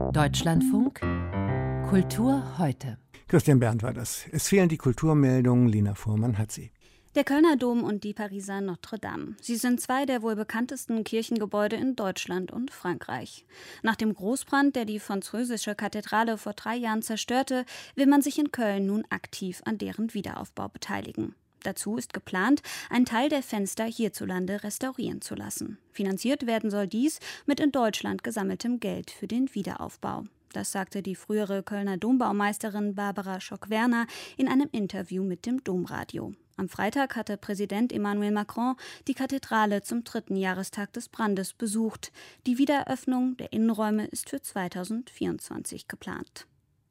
Deutschlandfunk Kultur heute. Christian Berndt war das. Es fehlen die Kulturmeldungen. Lina Fuhrmann hat sie. Der Kölner Dom und die Pariser Notre-Dame. Sie sind zwei der wohl bekanntesten Kirchengebäude in Deutschland und Frankreich. Nach dem Großbrand, der die französische Kathedrale vor 3 Jahren zerstörte, will man sich in Köln nun aktiv an deren Wiederaufbau beteiligen. Dazu ist geplant, einen Teil der Fenster hierzulande restaurieren zu lassen. Finanziert werden soll dies mit in Deutschland gesammeltem Geld für den Wiederaufbau. Das sagte die frühere Kölner Dombaumeisterin Barbara Schock-Werner in einem Interview mit dem Domradio. Am Freitag hatte Präsident Emmanuel Macron die Kathedrale zum 3. Jahrestag des Brandes besucht. Die Wiedereröffnung der Innenräume ist für 2024 geplant.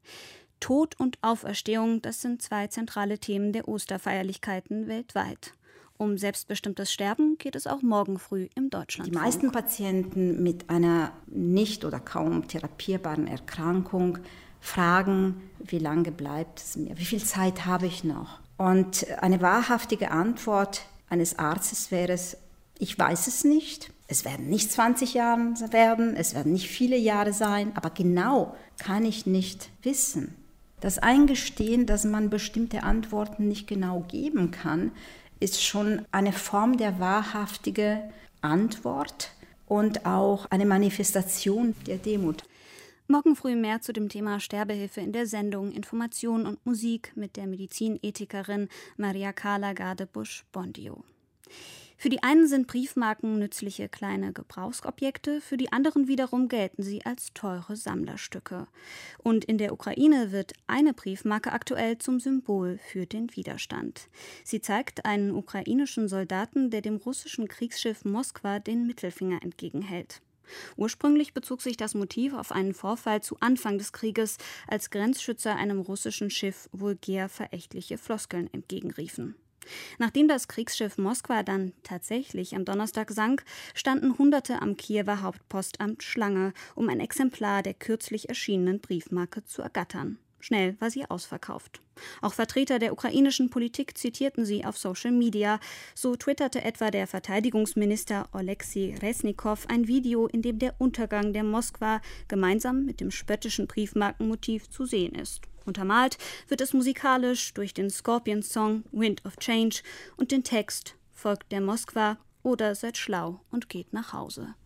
Tod und Auferstehung, das sind 2 zentrale Themen der Osterfeierlichkeiten weltweit. Um selbstbestimmtes Sterben geht es auch morgen früh im Deutschlandfunk. Die meisten Patienten mit einer nicht oder kaum therapierbaren Erkrankung fragen, wie lange bleibt es mir, wie viel Zeit habe ich noch? Und eine wahrhaftige Antwort eines Arztes wäre es, ich weiß es nicht. Es werden nicht 20 Jahre werden, es werden nicht viele Jahre sein, aber genau kann ich nicht wissen. Das Eingestehen, dass man bestimmte Antworten nicht genau geben kann, ist schon eine Form der wahrhaftigen Antwort und auch eine Manifestation der Demut. Morgen früh mehr zu dem Thema Sterbehilfe in der Sendung Information und Musik mit der Medizinethikerin Maria Carla Garde-Busch-Bondio. Für die einen sind Briefmarken nützliche kleine Gebrauchsobjekte, für die anderen wiederum gelten sie als teure Sammlerstücke. Und in der Ukraine wird eine Briefmarke aktuell zum Symbol für den Widerstand. Sie zeigt einen ukrainischen Soldaten, der dem russischen Kriegsschiff Moskwa den Mittelfinger entgegenhält. Ursprünglich bezog sich das Motiv auf einen Vorfall zu Anfang des Krieges, als Grenzschützer einem russischen Schiff vulgär verächtliche Floskeln entgegenriefen. Nachdem das Kriegsschiff Moskwa dann tatsächlich am Donnerstag sank, standen Hunderte am Kiewer Hauptpostamt Schlange, um ein Exemplar der kürzlich erschienenen Briefmarke zu ergattern. Schnell war sie ausverkauft. Auch Vertreter der ukrainischen Politik zitierten sie auf Social Media. So twitterte etwa der Verteidigungsminister Oleksiy Resnikow ein Video, in dem der Untergang der Moskwa gemeinsam mit dem spöttischen Briefmarkenmotiv zu sehen ist. Untermalt wird es musikalisch durch den Scorpions-Song Wind of Change und den Text Folgt der Moskwa oder seid schlau und geht nach Hause.